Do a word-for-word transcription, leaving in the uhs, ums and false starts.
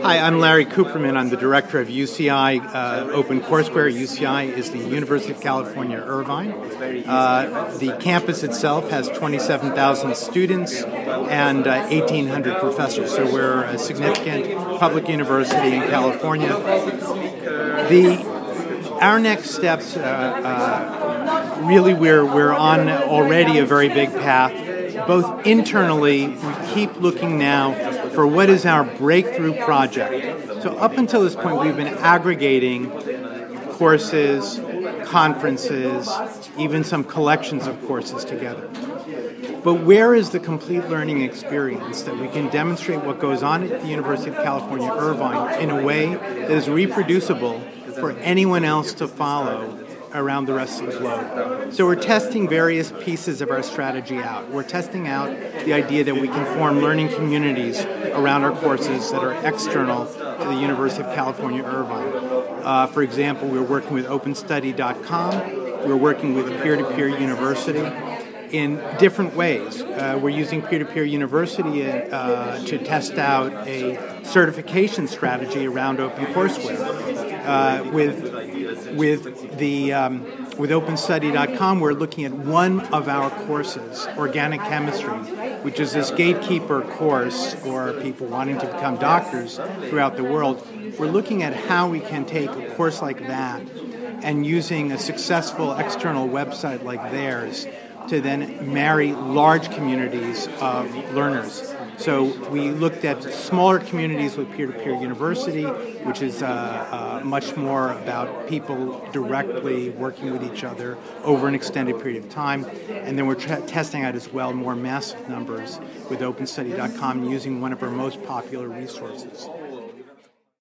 Hi, I'm Larry Cooperman. I'm the director of U C I uh, OpenCourseware. U C I is the University of California, Irvine. Uh, the campus itself has twenty-seven thousand students and uh, eighteen hundred professors, so we're a significant public university in California. The Our next steps, uh, uh, really we're, we're on already a very big path. Both internally, we keep looking now for what is our breakthrough project. So up until this point, we've been aggregating courses, conferences, even some collections of courses together. But where is the complete learning experience that we can demonstrate what goes on at the University of California, Irvine in a way that is reproducible for anyone else to follow around the rest of the globe? So we're testing various pieces of our strategy out. We're testing out the idea that we can form learning communities around our courses that are external to the University of California, Irvine. Uh, for example, we're working with open study dot com. We're working with Peer-to-Peer University in different ways. Uh, we're using Peer-to-Peer University uh, to test out a certification strategy around OpenCourseware. Uh, with with the um, with open study dot com, we're looking at one of our courses, Organic Chemistry, which is this gatekeeper course for people wanting to become doctors throughout the world. We're looking at how we can take a course like that and using a successful external website like theirs to then marry large communities of learners. So we looked at smaller communities with Peer-to-Peer University, which is uh, uh, much more about people directly working with each other over an extended period of time. And then we're tra- testing out as well more massive numbers with open study dot com using one of our most popular resources.